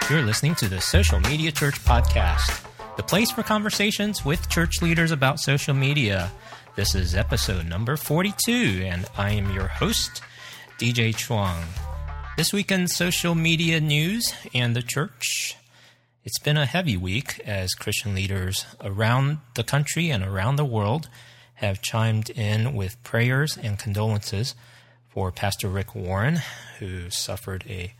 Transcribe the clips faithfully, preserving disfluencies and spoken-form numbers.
You're listening to the Social Media Church Podcast, the place for conversations with church leaders about social media. This is episode number forty-two, and I am your host, D J Chuang. This weekend's social media news and the church. It's been a heavy week as Christian leaders around the country and around the world have chimed in with prayers and condolences for Pastor Rick Warren, who suffered a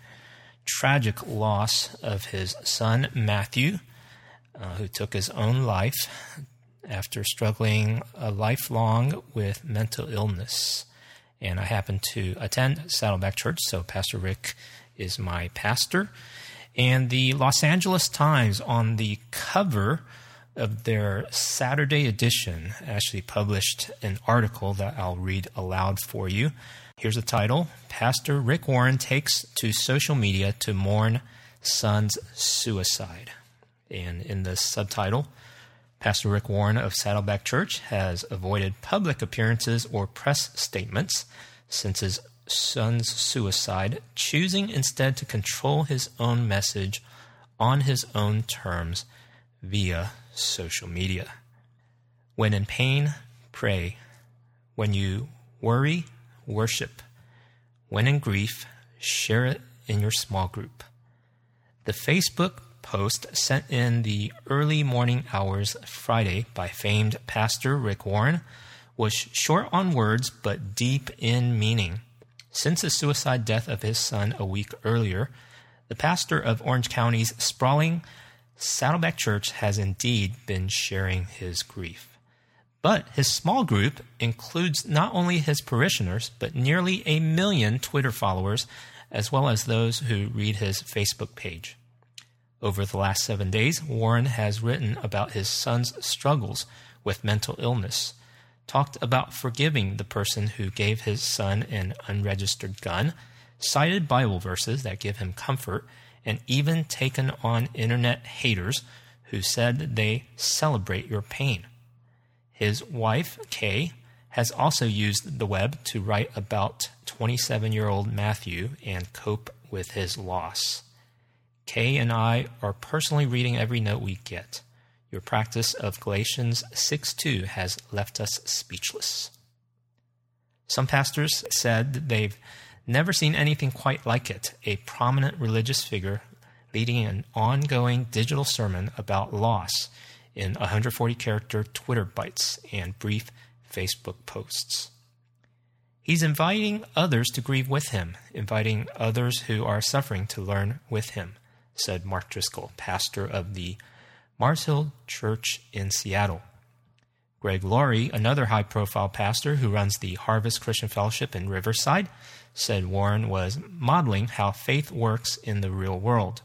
tragic loss of his son, Matthew, uh, who took his own life after struggling a lifelong with mental illness. And I happen to attend Saddleback Church, so Pastor Rick is my pastor. And the Los Angeles Times, on the cover of their Saturday edition, actually published an article that I'll read aloud for you. Here's the title: Pastor Rick Warren takes to social media to mourn son's suicide. And in the subtitle, Pastor Rick Warren of Saddleback Church has avoided public appearances or press statements since his son's suicide, choosing instead to control his own message on his own terms via social media. When in pain, pray. When you worry, worship. When in grief, share it in your small group. The Facebook post sent in the early morning hours Friday by famed Pastor Rick Warren was short on words but deep in meaning. Since the suicide death of his son a week earlier, the pastor of Orange County's sprawling Saddleback Church has indeed been sharing his grief. But his small group includes not only his parishioners, but nearly a million Twitter followers, as well as those who read his Facebook page. Over the last seven days, Warren has written about his son's struggles with mental illness, talked about forgiving the person who gave his son an unregistered gun, cited Bible verses that give him comfort, and even taken on internet haters who said they celebrate your pain. His wife, Kay, has also used the web to write about twenty-seven-year-old Matthew and cope with his loss. Kay and I are personally reading every note we get. Your practice of Galatians six two has left us speechless. Some pastors said that they've never seen anything quite like it, a prominent religious figure leading an ongoing digital sermon about loss in one hundred forty character Twitter bites and brief Facebook posts. He's inviting others to grieve with him, inviting others who are suffering to learn with him, said Mark Driscoll, pastor of the Mars Hill Church in Seattle. Greg Laurie, another high-profile pastor who runs the Harvest Christian Fellowship in Riverside, said Warren was modeling how faith works in the real world.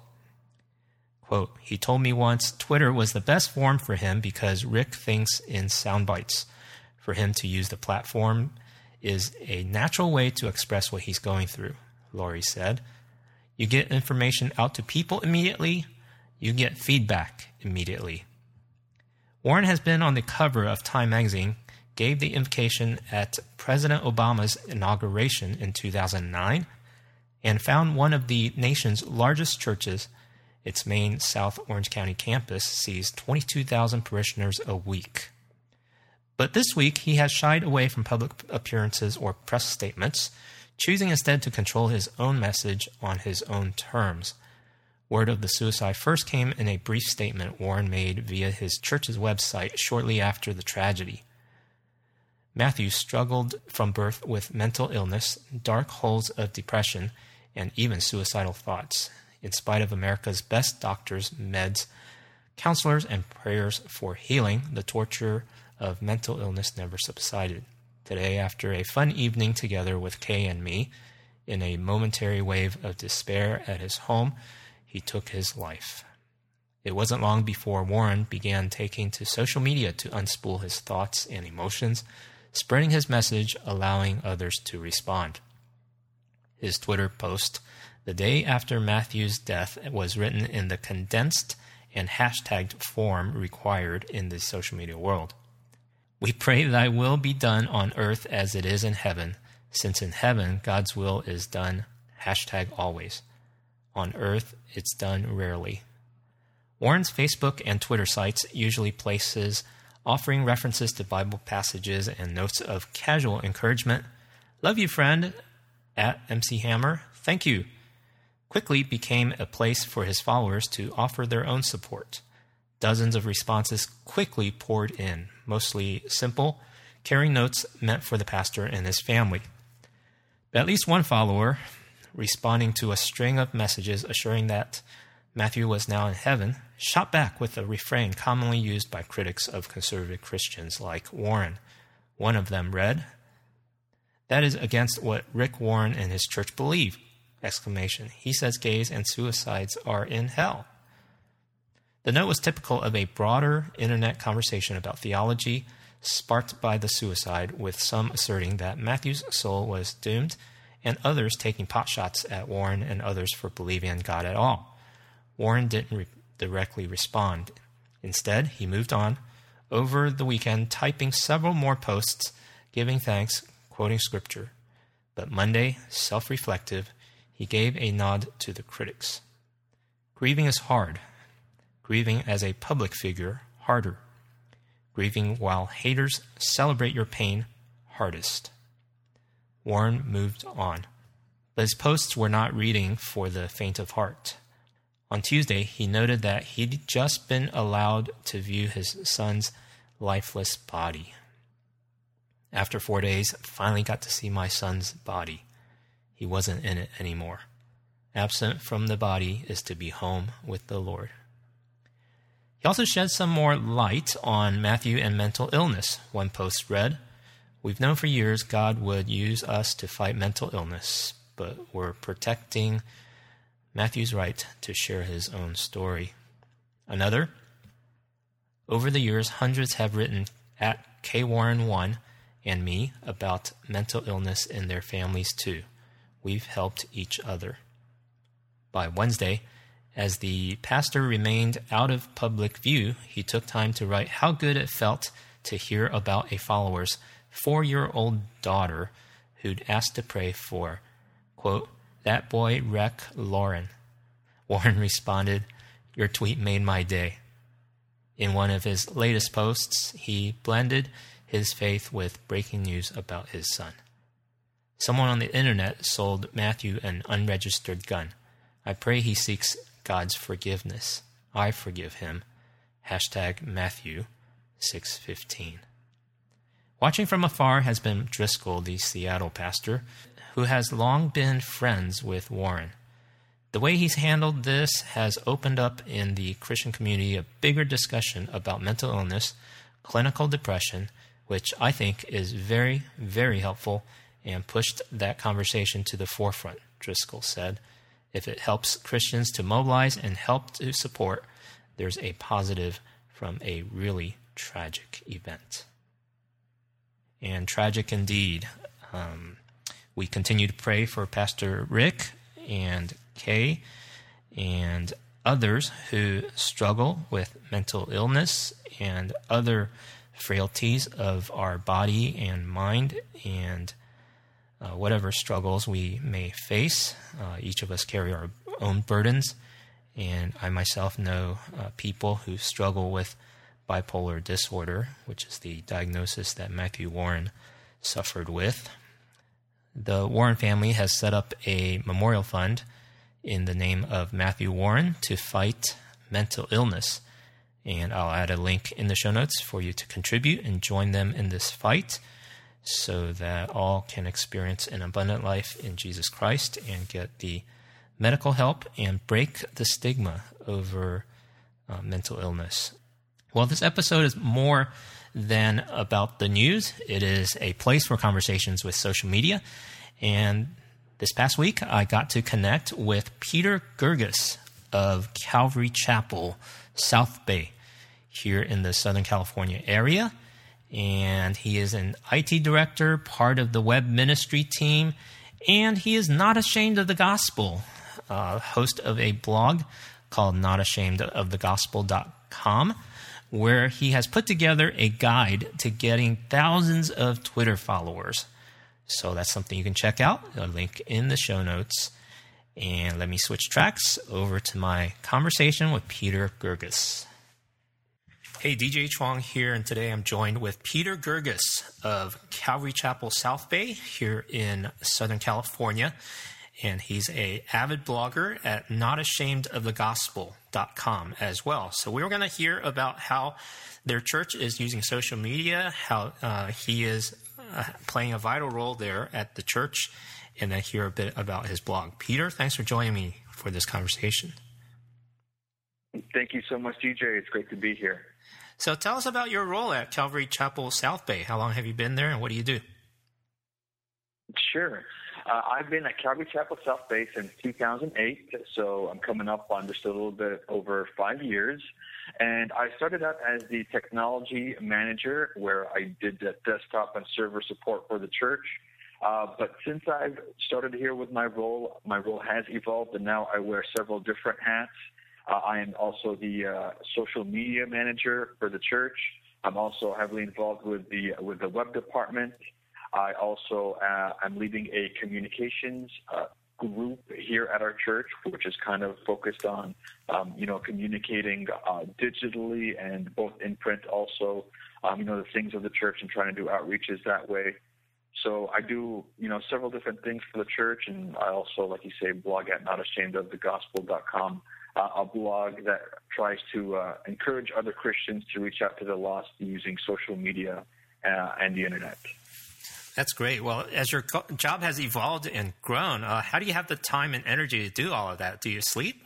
Quote, he told me once Twitter was the best form for him because Rick thinks in sound bites. For him to use the platform is a natural way to express what he's going through, Laurie said. You get information out to people immediately, you get feedback immediately. Warren has been on the cover of Time magazine, gave the invocation at President Obama's inauguration in two thousand nine, and found one of the nation's largest churches. Its main South Orange County campus sees twenty-two thousand parishioners a week. But this week, he has shied away from public appearances or press statements, choosing instead to control his own message on his own terms. Word of the suicide first came in a brief statement Warren made via his church's website shortly after the tragedy. Matthew struggled from birth with mental illness, dark holes of depression, and even suicidal thoughts. In spite of America's best doctors, meds, counselors, and prayers for healing, the torture of mental illness never subsided. Today, after a fun evening together with Kay and me, in a momentary wave of despair at his home, he took his life. It wasn't long before Warren began taking to social media to unspool his thoughts and emotions, spreading his message, allowing others to respond. His Twitter post the day after Matthew's death was written in the condensed and hashtagged form required in the social media world. We pray thy will be done on earth as it is in heaven, since in heaven God's will is done, hashtag always. On earth, it's done rarely. Warren's Facebook and Twitter sites usually places offering references to Bible passages and notes of casual encouragement. Love you, friend, at M C Hammer. Thank you. Quickly became a place for his followers to offer their own support. Dozens of responses quickly poured in, mostly simple, caring notes meant for the pastor and his family. But at least one follower, responding to a string of messages assuring that Matthew was now in heaven, shot back with a refrain commonly used by critics of conservative Christians like Warren. One of them read, "That is against what Rick Warren and his church believe!" Exclamation. He says gays and suicides are in hell. The note was typical of a broader internet conversation about theology, sparked by the suicide, with some asserting that Matthew's soul was doomed, and others taking potshots at Warren and others for believing in God at all. Warren didn't re- directly respond. Instead, he moved on over the weekend, typing several more posts, giving thanks, quoting scripture. But Monday, self-reflective, he gave a nod to the critics. Grieving is hard. Grieving as a public figure, harder. Grieving while haters celebrate your pain, hardest. Warren moved on. But his posts were not reading for the faint of heart. On Tuesday, he noted that he'd just been allowed to view his son's lifeless body. After four days, finally got to see my son's body. He wasn't in it anymore. Absent from the body is to be home with the Lord. He also shed some more light on Matthew and mental illness. One post read, "We've known for years God would use us to fight mental illness, but we're protecting Matthew's right to share his own story." Another, "Over the years, hundreds have written at K Warren one and me about mental illness in their families too. We've helped each other." By Wednesday, as the pastor remained out of public view, he took time to write how good it felt to hear about a follower's four-year-old daughter who'd asked to pray for, quote, "that boy wreck Lauren." Warren responded, "Your tweet made my day." In one of his latest posts, he blended his faith with breaking news about his son. Someone on the internet sold Matthew an unregistered gun. I pray he seeks God's forgiveness. I forgive him. Hashtag Matthew six fifteen. Watching from afar has been Driscoll, the Seattle pastor, who has long been friends with Warren. The way he's handled this has opened up in the Christian community a bigger discussion about mental illness, clinical depression, which I think is very, very helpful and pushed that conversation to the forefront, Driscoll said. If it helps Christians to mobilize and help to support, there's a positive from a really tragic event. And tragic indeed. Um, we continue to pray for Pastor Rick and Kay and others who struggle with mental illness and other frailties of our body and mind and uh, whatever struggles we may face. Uh, each of us carry our own burdens, and I myself know uh, people who struggle with bipolar disorder, which is the diagnosis that Matthew Warren suffered with. The Warren family has set up a memorial fund in the name of Matthew Warren to fight mental illness. And I'll add a link in the show notes for you to contribute and join them in this fight so that all can experience an abundant life in Jesus Christ and get the medical help and break the stigma over uh, mental illness. Well, this episode is more than about the news. It is a place for conversations with social media. And this past week, I got to connect with Peter Gerges of Calvary Chapel, South Bay, here in the Southern California area. And he is an I T director, part of the web ministry team, and he is not ashamed of the gospel, uh, host of a blog called not ashamed of the gospel dot com, where he has put together a guide to getting thousands of Twitter followers. So that's something you can check out, a link in the show notes. And let me switch tracks over to my conversation with Peter Gerges. Hey, D J Chuang here, and today I'm joined with Peter Gerges of Calvary Chapel South Bay here in Southern California. And he's a avid blogger at not ashamed of the gospel dot com as well. So we're going to hear about how their church is using social media, how uh, he is uh, playing a vital role there at the church, and then hear a bit about his blog. Peter, thanks for joining me for this conversation. Thank you so much, D J. It's great to be here. So tell us about your role at Calvary Chapel South Bay. How long have you been there, and what do you do? Sure. Uh, I've been at Calvary Chapel South Bay since two thousand eight, so I'm coming up on just a little bit over five years. And I started out as the technology manager, where I did the desktop and server support for the church. Uh, but since I've started here with my role, my role has evolved, and now I wear several different hats. Uh, I am also the uh, social media manager for the church. I'm also heavily involved with the with the web department. I also uh, am leading a communications uh, group here at our church, which is kind of focused on, um, you know, communicating uh, digitally and both in print also, um, you know, the things of the church and trying to do outreaches that way. So I do, you know, several different things for the church, and I also, like you say, blog at not ashamed of the gospel dot com, uh, a blog that tries to uh, encourage other Christians to reach out to the lost using social media uh, and the internet. That's great. Well, as your co- job has evolved and grown, uh, how do you have the time and energy to do all of that? Do you sleep?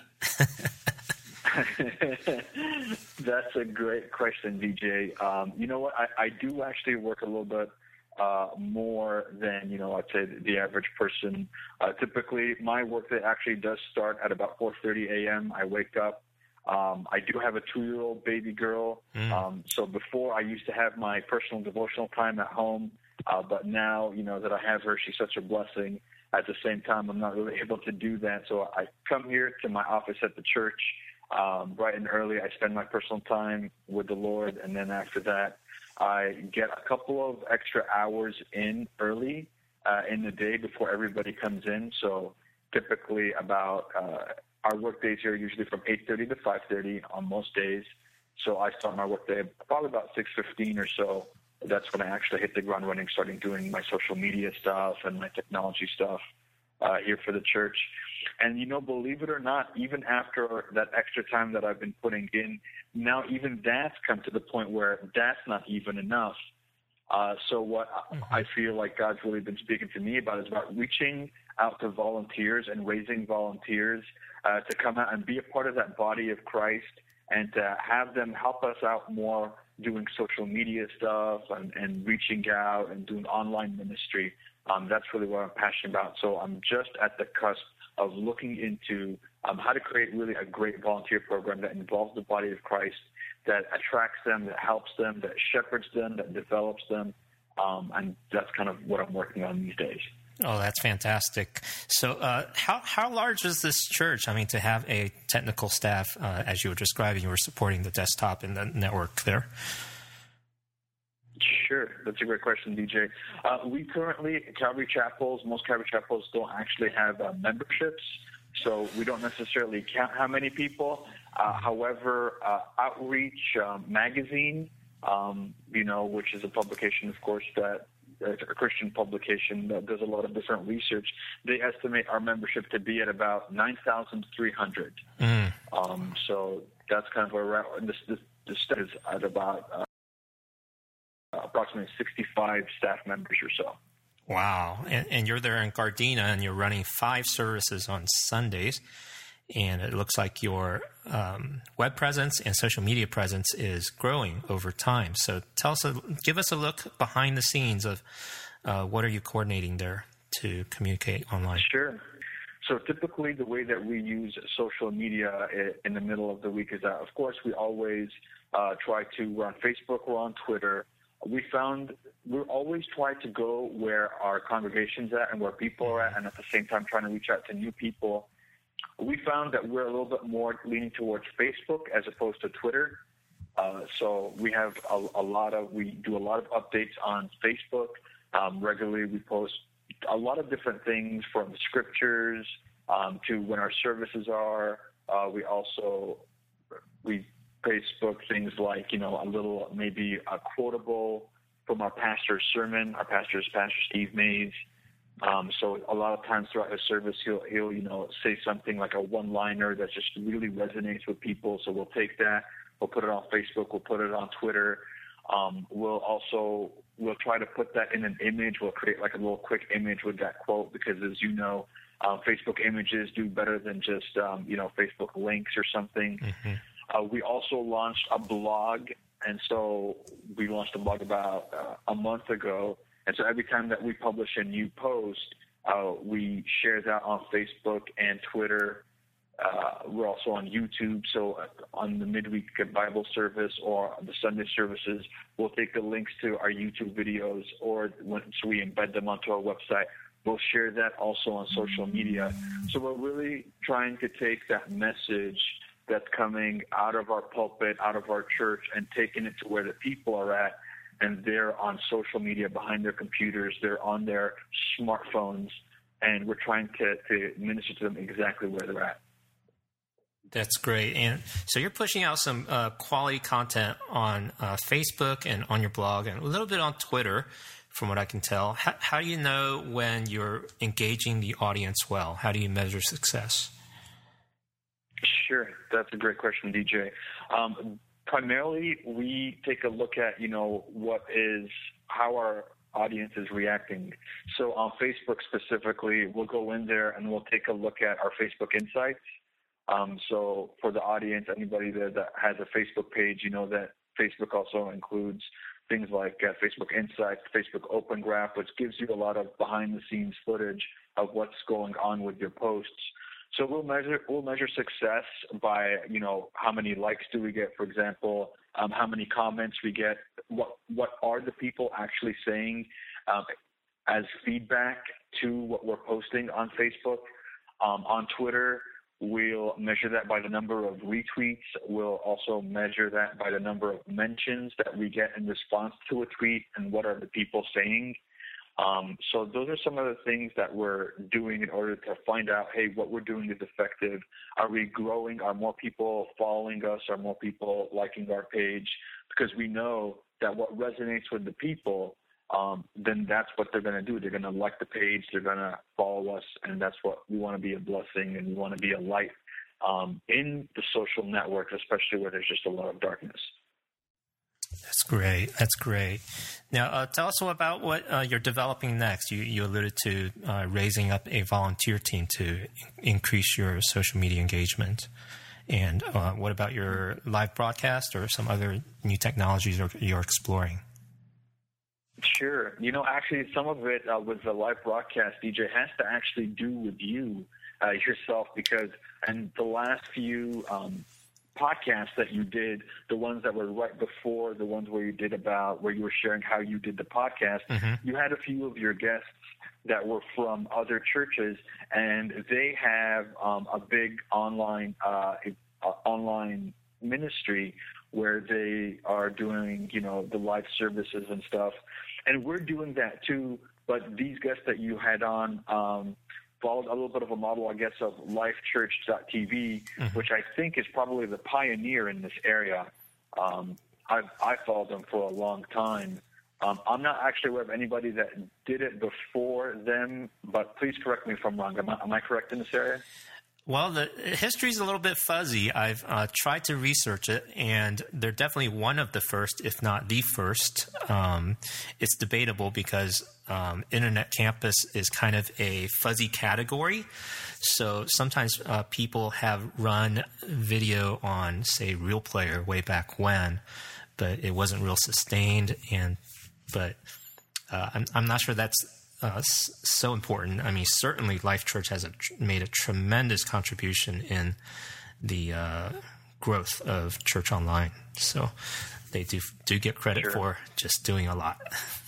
That's a great question, D J. Um, you know what? I, I do actually work a little bit uh, more than, you know, I'd say the average person. Uh, typically, my workday actually does start at about four thirty a.m. I wake up. Um, I do have a two-year-old baby girl. Mm. Um, so before, I used to have my personal devotional time at home. Uh, but now, you know, that I have her, she's such a blessing. At the same time, I'm not really able to do that. So I come here to my office at the church um, bright and early. I spend my personal time with the Lord. And then after that, I get a couple of extra hours in early uh, in the day before everybody comes in. So typically about uh, our work days here are usually from eight thirty to five thirty on most days. So I start my work day probably about six fifteen or so. That's when I actually hit the ground running, starting doing my social media stuff and my technology stuff uh, here for the church. And, you know, believe it or not, even after that extra time that I've been putting in, now even that's come to the point where that's not even enough. Uh, so what mm-hmm. I feel like God's really been speaking to me about is about reaching out to volunteers and raising volunteers uh, to come out and be a part of that body of Christ and to have them help us out more doing social media stuff and, and reaching out and doing online ministry. Um, that's really what I'm passionate about. So I'm just at the cusp of looking into um, how to create really a great volunteer program that involves the body of Christ, that attracts them, that helps them, that shepherds them, that develops them. Um, and that's kind of what I'm working on these days. Oh, that's fantastic. So uh, how how large is this church? I mean, to have a technical staff, uh, as you were describing, you were supporting the desktop and the network there. Sure. That's a great question, D J. Uh, we currently, Calvary Chapels, most Calvary Chapels don't actually have uh, memberships, so we don't necessarily count how many people. Uh, however, uh, Outreach um, Magazine, um, you know, which is a publication, of course, that a Christian publication that does a lot of different research, they estimate our membership to be at about nine thousand three hundred. Mm. Um, so that's kind of around, this, this, this is at about uh, approximately sixty-five staff members or so. Wow. And, and you're there in Gardena, and you're running five services on Sundays. And it looks like your um, web presence and social media presence is growing over time. So tell us, a, give us a look behind the scenes of uh, what are you coordinating there to communicate online? Sure. So typically the way that we use social media in the middle of the week is that, of course, we always uh, try to, we're on Facebook, we're on Twitter. We found we're always trying to go where our congregation's at and where people are at, and at the same time trying to reach out to new people. We found that we're a little bit more leaning towards Facebook as opposed to Twitter. Uh, so we have a, a lot of, we do a lot of updates on Facebook. Um, regularly we post a lot of different things from scriptures, um, to when our services are. Uh, we also we Facebook things like, you know, a little maybe a quotable from our pastor's sermon. Our pastor is Pastor Steve Mays. Um, so a lot of times throughout his service, he'll, he'll, you know, say something like a one-liner that just really resonates with people. So we'll take that, we'll put it on Facebook, we'll put it on Twitter. Um, we'll also, we'll try to put that in an image. We'll create like a little quick image with that quote because, as you know, uh, Facebook images do better than just, um, you know, Facebook links or something. Mm-hmm. Uh, we also launched a blog, and so we launched a blog about uh, a month ago. And so every time that we publish a new post, uh, we share that on Facebook and Twitter. Uh, we're also on YouTube. So on the midweek Bible service or the Sunday services, we'll take the links to our YouTube videos, or once we embed them onto our website, we'll share that also on social media. So we're really trying to take that message that's coming out of our pulpit, out of our church, and taking it to where the people are at. And they're on social media behind their computers. They're on their smartphones, and we're trying to, to minister to them exactly where they're at. That's great. And so you're pushing out some uh, quality content on uh, Facebook and on your blog and a little bit on Twitter, from what I can tell. How, how do you know when you're engaging the audience well? How do you measure success? Sure. That's a great question, D J. Um, Primarily, we take a look at, you know, what is, how our audience is reacting. So on Facebook specifically, we'll go in there and we'll take a look at our Facebook Insights. Um, so for the audience, anybody that, that has a Facebook page, you know that Facebook also includes things like uh, Facebook Insights, Facebook Open Graph, which gives you a lot of behind-the-scenes footage of what's going on with your posts. So we'll measure we'll measure success by, you know, how many likes do we get, for example, um, how many comments we get, what what are the people actually saying um, as feedback to what we're posting on Facebook. Um, on Twitter, we'll measure that by the number of retweets. We'll also measure that by the number of mentions that we get in response to a tweet and what are the people saying. Um, so those are some of the things that we're doing in order to find out, hey, what we're doing is effective. Are we growing? Are more people following us? Are more people liking our page? Because we know that what resonates with the people, um, then that's what they're going to do. They're going to like the page. They're going to follow us. And that's what we want to be, a blessing, and we want to be a light um, in the social networks, especially where there's just a lot of darkness. That's great. That's great. Now, uh, tell us about what uh, you're developing next. You, you alluded to uh, raising up a volunteer team to in- increase your social media engagement. And uh, what about your live broadcast or some other new technologies you're exploring? Sure. You know, actually, some of it uh, with the live broadcast, D J, has to actually do with you uh, yourself, because in the last few um podcasts that you did, the ones that were right before the ones where you did about where you were sharing how you did the podcast, mm-hmm. you had a few of your guests that were from other churches, and they have um, a big online uh, uh, online ministry where they are doing, you know, the live services and stuff, and we're doing that too. But these guests that you had on um, followed a little bit of a model, I guess, of life church dot t v, mm-hmm. which I think is probably the pioneer in this area. Um, I've, I followed them for a long time. Um, I'm not actually aware of anybody that did it before them, but please correct me if I'm wrong. Am I, am I correct in this area? Well, the history is a little bit fuzzy. I've uh, tried to research it, and they're definitely one of the first, if not the first. Um, it's debatable because um, Internet Campus is kind of a fuzzy category. So sometimes uh, people have run video on, say, Real Player way back when, but it wasn't real sustained. And but uh, I'm, I'm not sure that's Uh, so important. I mean, certainly Life Church has a, made a tremendous contribution in the uh, growth of Church Online. So they do do get credit sure. for just doing a lot.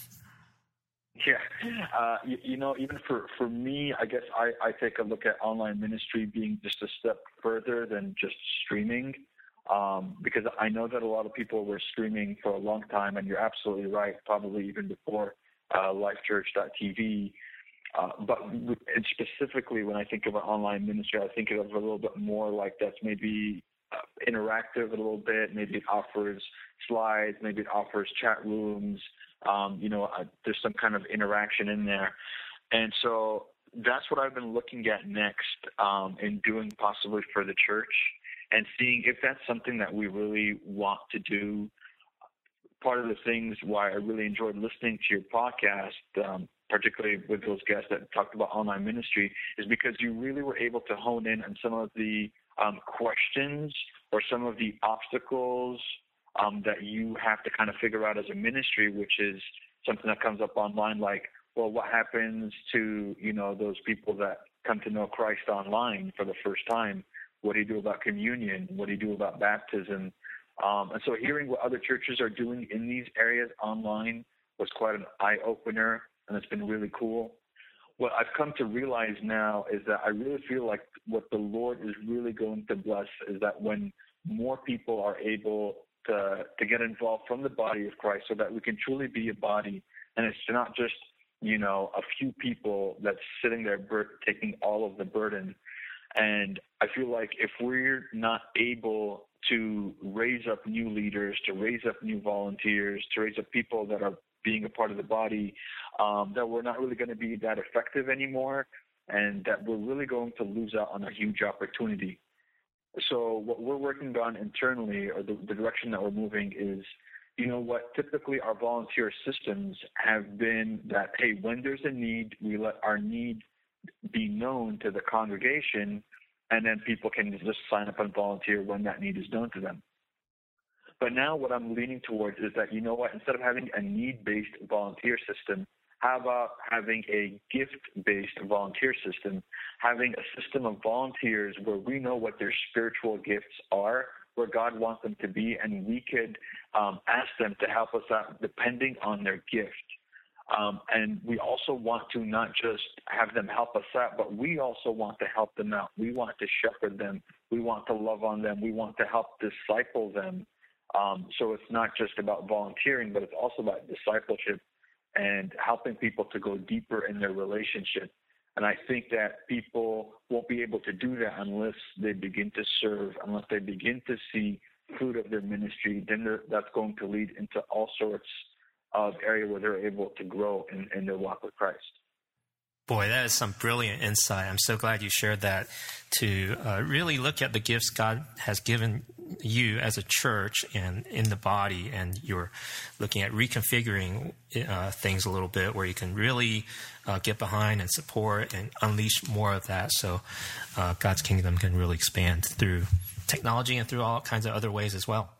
Yeah. Uh, you, you know, even for, for me, I guess I, I take a look at online ministry being just a step further than just streaming, um, because I know that a lot of people were streaming for a long time, and you're absolutely right, probably even before Uh, life church dot t v. Uh, but and specifically, when I think of an online ministry, I think of it a little bit more like that's maybe uh, interactive a little bit. Maybe it offers slides. Maybe it offers chat rooms. Um, you know, uh, there's some kind of interaction in there. And so that's what I've been looking at next um, and doing possibly for the church, and seeing if that's something that we really want to do. Part of the things why I really enjoyed listening to your podcast, um, particularly with those guests that talked about online ministry, is because you really were able to hone in on some of the um, questions or some of the obstacles um, that you have to kind of figure out as a ministry, which is something that comes up online, like, well, what happens to, you know, those people that come to know Christ online for the first time? What do you do about communion? What do you do about baptism? Um, and so hearing what other churches are doing in these areas online was quite an eye-opener, and it's been really cool. What I've come to realize now is that I really feel like what the Lord is really going to bless is that when more people are able to, to get involved from the body of Christ, so that we can truly be a body, and it's not just, you know, a few people that's sitting there bur- taking all of the burden. And I feel like if we're not able to raise up new leaders, to raise up new volunteers, to raise up people that are being a part of the body, um, that we're not really going to be that effective anymore, and that we're really going to lose out on a huge opportunity. So what we're working on internally, or the, the direction that we're moving, is, you know what, typically our volunteer systems have been that, hey, when there's a need, we let our need be known to the congregation, and then people can just sign up and volunteer when that need is known to them. But now what I'm leaning towards is that, you know what, instead of having a need-based volunteer system, how about having a gift-based volunteer system, having a system of volunteers where we know what their spiritual gifts are, where God wants them to be, and we could um, ask them to help us out depending on their gift. Um, and we also want to not just have them help us out, but we also want to help them out. We want to shepherd them. We want to love on them. We want to help disciple them. Um, so it's not just about volunteering, but it's also about discipleship and helping people to go deeper in their relationship. And I think that people won't be able to do that unless they begin to serve, unless they begin to see fruit of their ministry. Then that's going to lead into all sorts of area where they're able to grow in, in their walk with Christ. Boy, that is some brilliant insight. I'm so glad you shared that, to uh, really look at the gifts God has given you as a church and in the body, and you're looking at reconfiguring uh, things a little bit where you can really uh, get behind and support and unleash more of that, so uh, God's kingdom can really expand through technology and through all kinds of other ways as well.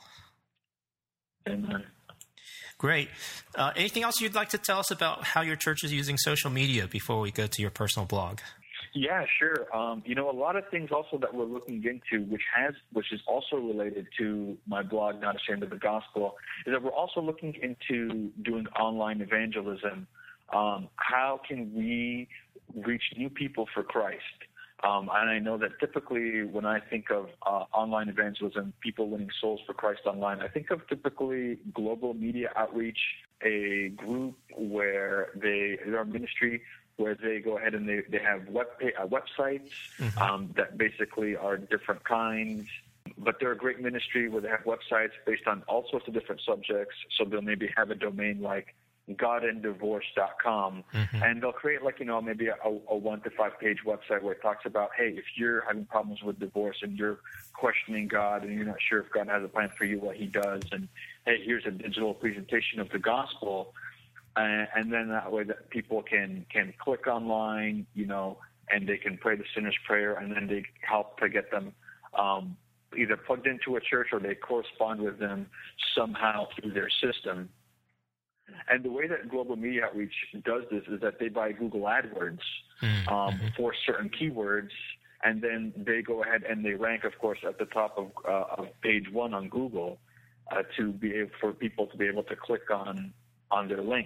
Amen. Great. Uh, anything else you'd like to tell us about how your church is using social media before we go to your personal blog? Yeah, sure. Um, you know, a lot of things also that we're looking into, which has, which is also related to my blog, Not Ashamed of the Gospel, is that we're also looking into doing online evangelism. Um, how can we reach new people for Christ? Um, and I know that typically when I think of uh, online evangelism, people winning souls for Christ online, I think of typically global media outreach, a group where they, their ministry, where they go ahead and they, they have web uh, websites mm-hmm. um, that basically are different kinds. But they're a great ministry where they have websites based on all sorts of different subjects. So they'll maybe have a domain like God and Divorce dot com, mm-hmm. and they'll create like, you know, maybe a, a one to five page website where it talks about, hey, if you're having problems with divorce and you're questioning God and you're not sure if God has a plan for you, what he does, and hey, here's a digital presentation of the gospel, uh, and then that way that people can, can click online, you know, and they can pray the sinner's prayer, and then they help to get them um, either plugged into a church or they correspond with them somehow through their system. And the way that Global Media Outreach does this is that they buy Google AdWords mm-hmm. um, for certain keywords, and then they go ahead and they rank, of course, at the top of, uh, of page one on Google uh, to be able, for people to be able to click on on their link.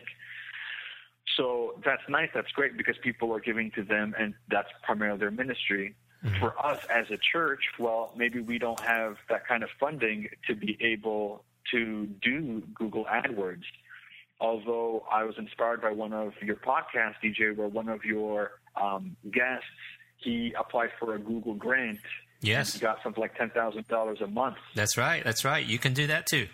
So that's nice. That's great because people are giving to them, and that's primarily their ministry. Mm-hmm. For us as a church, well, maybe we don't have that kind of funding to be able to do Google AdWords. although I was inspired by one of your podcasts, D J, where one of your um, guests, he applied for a Google grant. Yes. He got something like ten thousand dollars a month. That's right. That's right. You can do that too.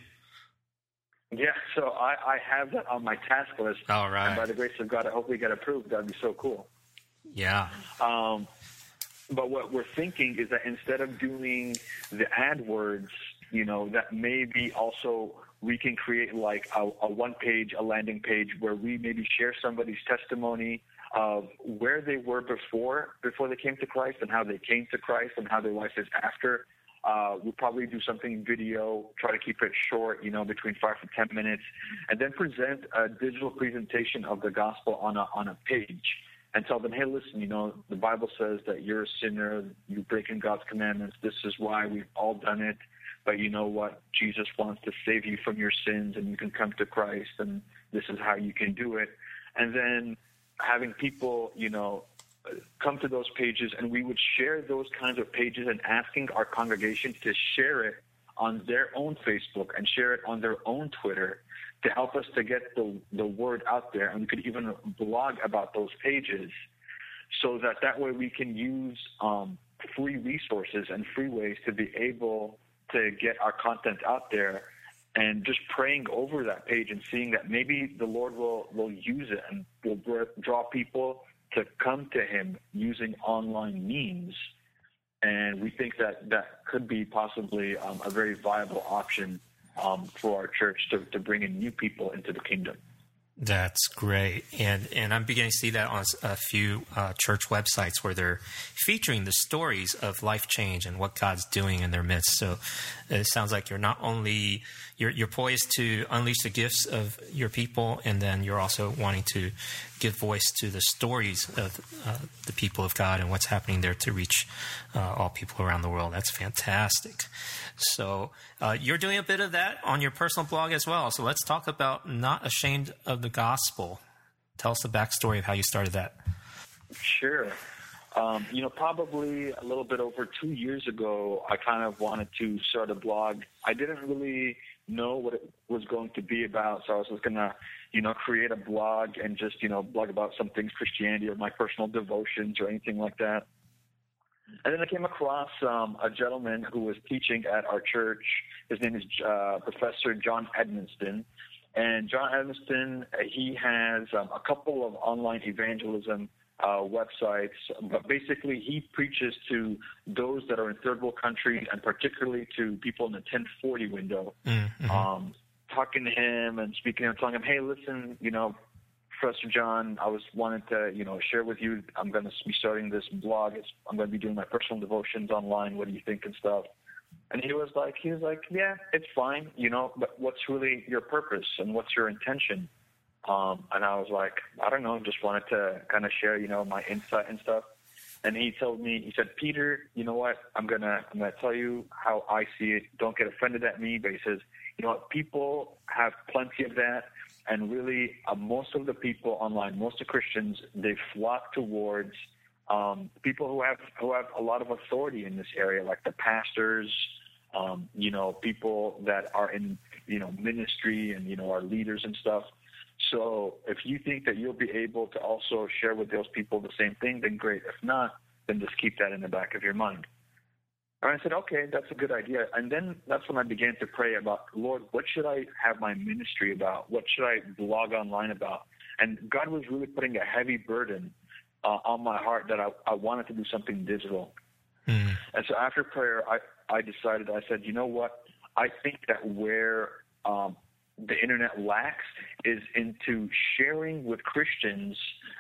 Yeah, so I, I have that on my task list. All right. And by the grace of God, I hope we get approved. That'd be so cool. Yeah. Um, but what we're thinking is that instead of doing the AdWords, you know, that maybe also we can create like a, a one-page, a landing page where we maybe share somebody's testimony of where they were before, before they came to Christ, and how they came to Christ, and how their life is after. Uh, we'll probably do something video, try to keep it short, you know, between five to ten minutes, and then present a digital presentation of the gospel on a on a page, and tell them, hey, listen, you know, the Bible says that you're a sinner, you're breaking God's commandments. This is why we've all done it. But you know what? Jesus wants to save you from your sins, and you can come to Christ, and this is how you can do it. And then having people, you know, come to those pages, and we would share those kinds of pages and asking our congregation to share it on their own Facebook and share it on their own Twitter to help us to get the, the word out there. And we could even blog about those pages so that that way we can use um, free resources and free ways to be able to get our content out there, and just praying over that page and seeing that maybe the Lord will, will use it and will draw people to come to him using online means. And we think that that could be possibly um, a very viable option um, for our church to, to bring in new people into the kingdom. That's great. And and I'm beginning to see that on a few uh, church websites where they're featuring the stories of life change and what God's doing in their midst. So it sounds like you're not only, you're, you're poised to unleash the gifts of your people, and then you're also wanting to give voice to the stories of uh, the people of God and what's happening there to reach uh, all people around the world. That's fantastic. So uh, you're doing a bit of that on your personal blog as well. So let's talk about Not Ashamed of the Gospel. Tell us the backstory of how you started that. Sure. Um, you know, probably a little bit over two years ago, I kind of wanted to start a blog. I didn't really know what it was going to be about, so I was just going to, you know, create a blog and just, you know, blog about some things, Christianity or my personal devotions or anything like that. And then I came across um, a gentleman who was teaching at our church. His name is uh, Professor John Edmonston. And John Edmonston, he has um, a couple of online evangelism uh, websites, but basically he preaches to those that are in third world countries, and particularly to people in the ten forty window. Mm-hmm. Um, talking to him and speaking and telling him, hey, listen, you know, Professor John, I was wanting to, you know, share with you, I'm going to be starting this blog. It's, I'm going to be doing my personal devotions online. What do you think and stuff? And he was like, he was like, yeah, it's fine, you know, but what's really your purpose and what's your intention? Um, and I was like, I don't know, just wanted to kind of share, you know, my insight and stuff. And he told me, he said, Peter, you know what? I'm going to, I'm going to tell you how I see it. Don't get offended at me. But he says, you know what? People have plenty of that. And really, uh, most of the people online, most of Christians, they flock towards um, people who have who have a lot of authority in this area, like the pastors, um, you know, people that are in, you know, ministry and, you know, are leaders and stuff. So if you think that you'll be able to also share with those people the same thing, then great. If not, then just keep that in the back of your mind. And I said, okay, that's a good idea. And then that's when I began to pray about, Lord, what should I have my ministry about? What should I blog online about? And God was really putting a heavy burden uh, on my heart that I, I wanted to do something digital. Mm. And so after prayer, I, I decided, I said, you know what? I think that where um, the internet lacks is into sharing with Christians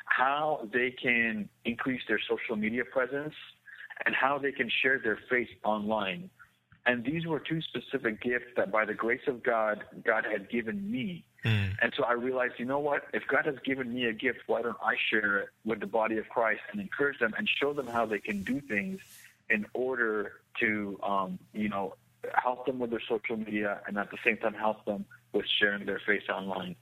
how they can increase their social media presence and how they can share their faith online. And these were two specific gifts that by the grace of God, God had given me. Mm. And so I realized, you know what? If God has given me a gift, why don't I share it with the body of Christ and encourage them and show them how they can do things in order to, um, you know, help them with their social media and at the same time help them with sharing their faith online.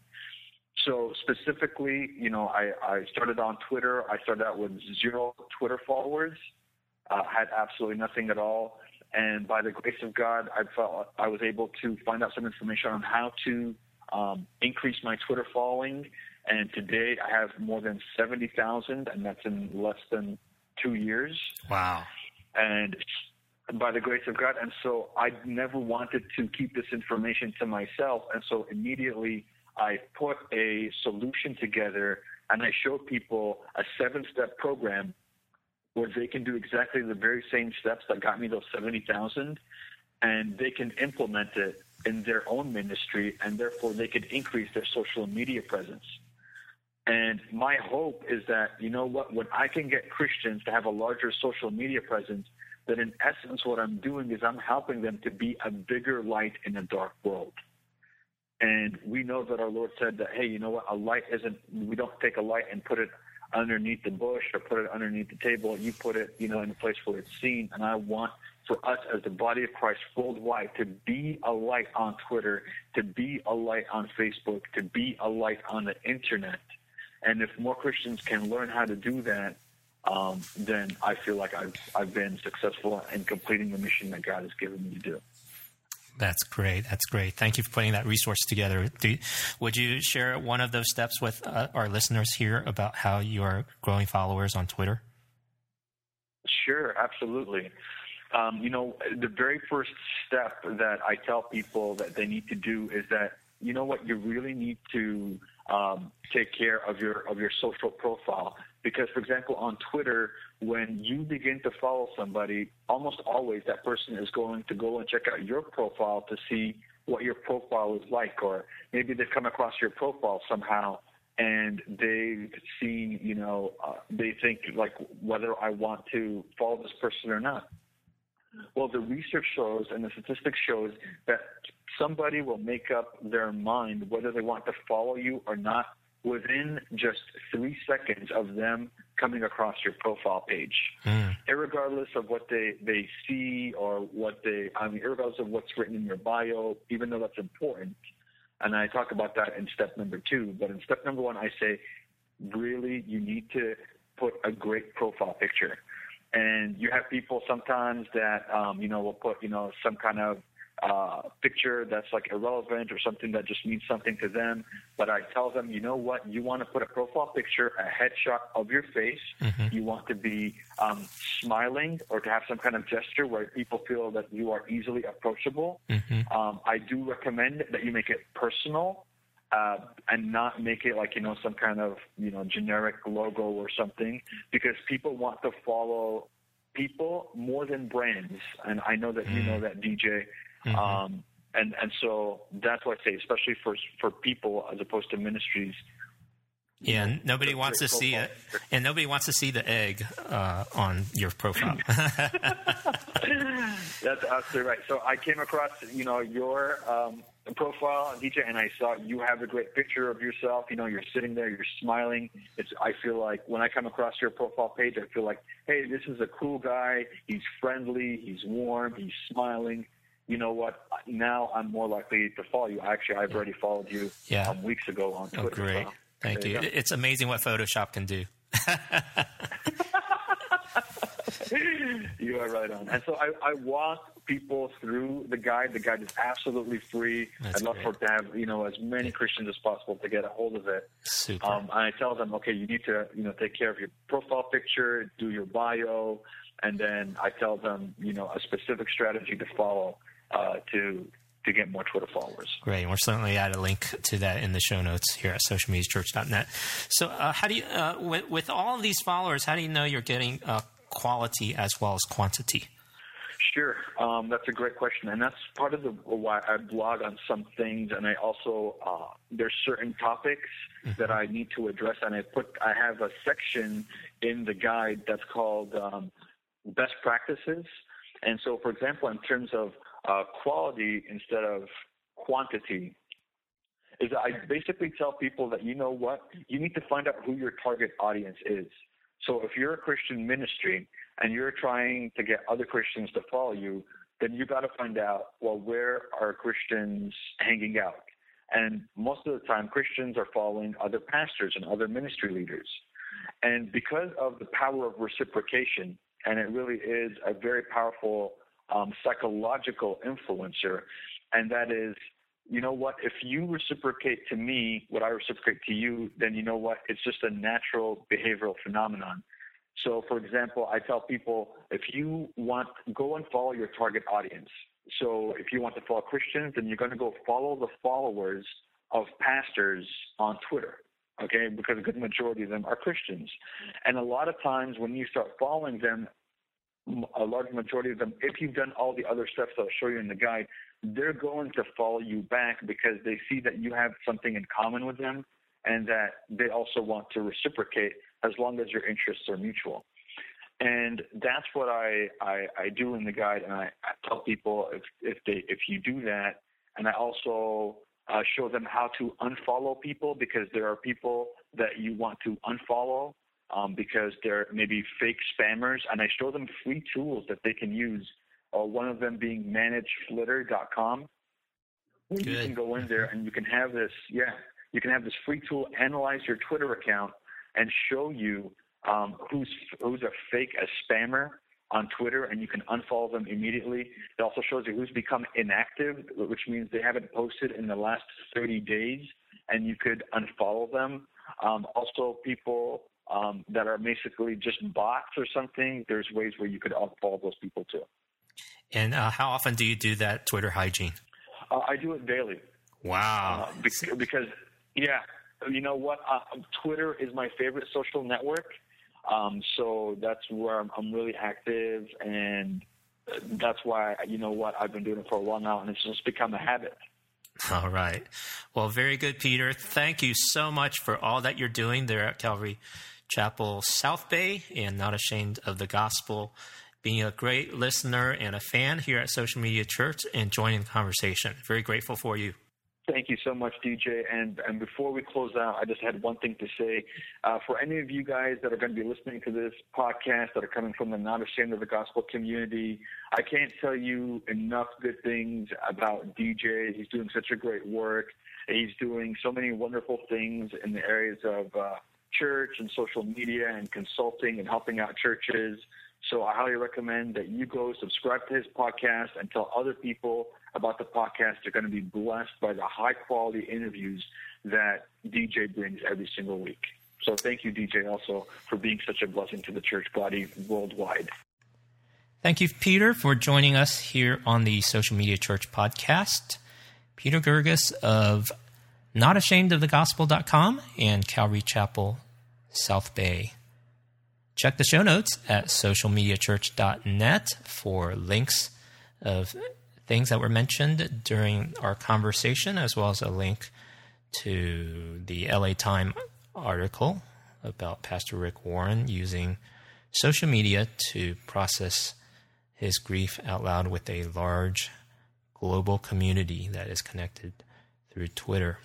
So specifically, you know, I, I started on Twitter. I started out with zero Twitter followers. Uh, had absolutely nothing at all. And by the grace of God, I felt I was able to find out some information on how to um, increase my Twitter following. And today I have more than seventy thousand, and that's in less than two years. Wow. And by the grace of God. And so I never wanted to keep this information to myself. And so immediately I put a solution together, and I showed people a seven-step program where they can do exactly the very same steps that got me those seventy thousand, and they can implement it in their own ministry, and therefore they could increase their social media presence. And my hope is that, you know what, when I can get Christians to have a larger social media presence, that in essence what I'm doing is I'm helping them to be a bigger light in a dark world. And we know that our Lord said that, hey, you know what, a light isn't, we don't take a light and put it underneath the bush or put it underneath the table. You put it, you know, in a place where it's seen. And I want for us as the body of Christ worldwide to be a light on Twitter, to be a light on Facebook, to be a light on the internet. And if more Christians can learn how to do that, um, then I feel like I've, I've been successful in completing the mission that God has given me to do. That's great. That's great. Thank you for putting that resource together. Do, would you share one of those steps with uh, our listeners here about how you are growing followers on Twitter? Sure, absolutely. Um, you know, the very first step that I tell people that they need to do is that, you know what, you really need to um, take care of your of your social profile. Because, for example, on Twitter, when you begin to follow somebody, almost always that person is going to go and check out your profile to see what your profile is like. Or maybe they've come across your profile somehow and they've seen, you know, uh, they think like whether I want to follow this person or not. Well, the research shows and the statistics shows that somebody will make up their mind whether they want to follow you or not within just three seconds of them coming across your profile page, mm. irregardless of what they, they see or what they, I mean, irregardless of what's written in your bio, even though that's important. And I talk about that in step number two. But in step number one, I say, really, you need to put a great profile picture. And you have people sometimes that, um, you know, will put, you know, some kind of uh, picture that's like irrelevant or something that just means something to them. But I tell them, you know what, you want to put a profile picture, a headshot of your face. Mm-hmm. You want to be um, smiling or to have some kind of gesture where people feel that you are easily approachable. Mm-hmm. Um, I do recommend that you make it personal. Uh, and not make it like, you know, some kind of, you know, generic logo or something, because people want to follow people more than brands. And I know that mm. you know that, D J. Mm-hmm. Um, and, and so that's what I say, especially for for people as opposed to ministries. Yeah, and nobody wants to see it, and nobody wants to see the egg uh, on your profile. That's absolutely right. So I came across, you know, your um, profile, D J, and I saw you have a great picture of yourself. You know, you're sitting there, you're smiling. It's. I feel like when I come across your profile page, I feel like, hey, this is a cool guy. He's friendly. He's warm. He's smiling. You know what? Now I'm more likely to follow you. Actually, I've already followed you yeah. um, weeks ago on Twitter. Oh, great. So. Thank you. you it's amazing what Photoshop can do. You are right on. And so I, I walk people through the guide. The guide is absolutely free. That's I'd love great. for it to have, you know, as many Christians as possible to get a hold of it. Super. Um, and I tell them, okay, you need to, you know, take care of your profile picture, do your bio, and then I tell them, you know, a specific strategy to follow uh, to to get more Twitter followers. Great. And we'll certainly add a link to that in the show notes here at social media church dot net. So uh, how do you, uh, with, with all of these followers, how do you know you're getting uh, quality as well as quantity? Sure. Um, that's a great question. And that's part of the why I blog on some things. And I also, uh, there's certain topics mm-hmm. that I need to address. And I put, I have a section in the guide that's called um, best practices. And so, for example, in terms of uh, quality instead of quantity, is that I basically tell people that, you know what, you need to find out who your target audience is. So if you're a Christian ministry and you're trying to get other Christians to follow you, then you got to find out, well, where are Christians hanging out? And most of the time, Christians are following other pastors and other ministry leaders. And because of the power of reciprocation, and it really is a very powerful um, psychological influencer, and that is you know what, if you reciprocate to me what I reciprocate to you, then you know what, it's just a natural behavioral phenomenon. So, for example, I tell people, if you want, go and follow your target audience. So if you want to follow Christians, then you're going to go follow the followers of pastors on Twitter, okay, because a good majority of them are Christians. And a lot of times when you start following them, a large majority of them, if you've done all the other steps that I'll show you in the guide, they're going to follow you back because they see that you have something in common with them and that they also want to reciprocate as long as your interests are mutual. And that's what I, I, I do in the guide, and I, I tell people if, if they if you do that, and I also uh, show them how to unfollow people, because there are people that you want to unfollow um, because they're maybe fake spammers, and I show them free tools that they can use, uh, one of them being manage flitter dot com, where you can go in there and you can have this, yeah, you can have this free tool analyze your Twitter account and show you um, who's who's a fake, a spammer on Twitter, and you can unfollow them immediately. It also shows you who's become inactive, which means they haven't posted in the last thirty days, and you could unfollow them. Um, also, people um, that are basically just bots or something, there's ways where you could unfollow those people too. And uh, how often do you do that Twitter hygiene? Uh, I do it daily. Wow. Uh, because, because, yeah, you know what? Uh, Twitter is my favorite social network. Um, so that's where I'm, I'm really active, and that's why, you know what, I've been doing it for a while now, and it's just become a habit. All right. Well, very good, Peter. Thank you so much for all that you're doing there at Calvary Chapel South Bay and Not Ashamed of the Gospel, being a great listener and a fan here at Social Media Church and joining the conversation. Very grateful for you. Thank you so much, D J. And and before we close out, I just had one thing to say. Uh, for any of you guys that are going to be listening to this podcast that are coming from the Not Ashamed of the Gospel community, I can't tell you enough good things about D J. He's doing such a great work. He's doing so many wonderful things in the areas of uh, church and social media and consulting and helping out churches. So I highly recommend that you go subscribe to his podcast and tell other people about the podcast. They're going to be blessed by the high-quality interviews that D J brings every single week. So thank you, D J, also for being such a blessing to the church body worldwide. Thank you, Peter, for joining us here on the Social Media Church podcast. Peter Gerges of not ashamed of the gospel dot com and Calvary Chapel South Bay. Check the show notes at social media church dot net for links of things that were mentioned during our conversation, as well as a link to the L A Times article about Pastor Rick Warren using social media to process his grief out loud with a large global community that is connected through Twitter.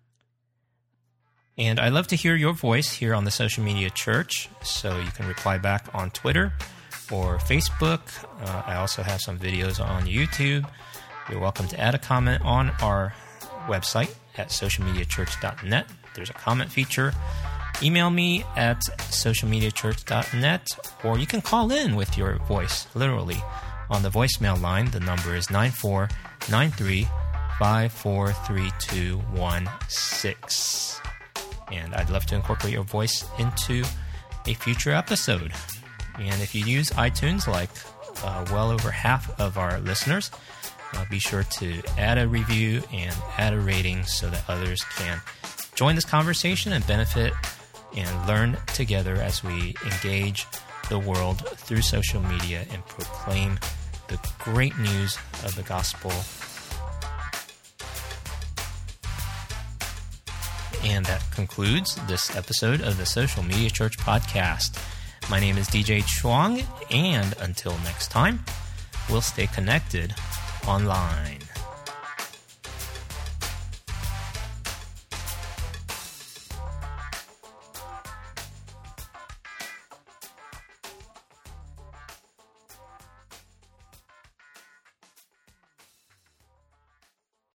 And I'd love to hear your voice here on the Social Media Church, so you can reply back on Twitter or Facebook. Uh, I also have some videos on YouTube. You're welcome to add a comment on our website at social media church dot net. There's a comment feature. Email me at social media church dot net, or you can call in with your voice, literally, on the voicemail line. The number is nine four nine three, five four three two one six. And I'd love to incorporate your voice into a future episode. And if you use iTunes, like uh, well over half of our listeners, uh, be sure to add a review and add a rating so that others can join this conversation and benefit and learn together as we engage the world through social media and proclaim the great news of the gospel. And that concludes this episode of the Social Media Church podcast. My name is D J Chuang, and until next time, we'll stay connected online.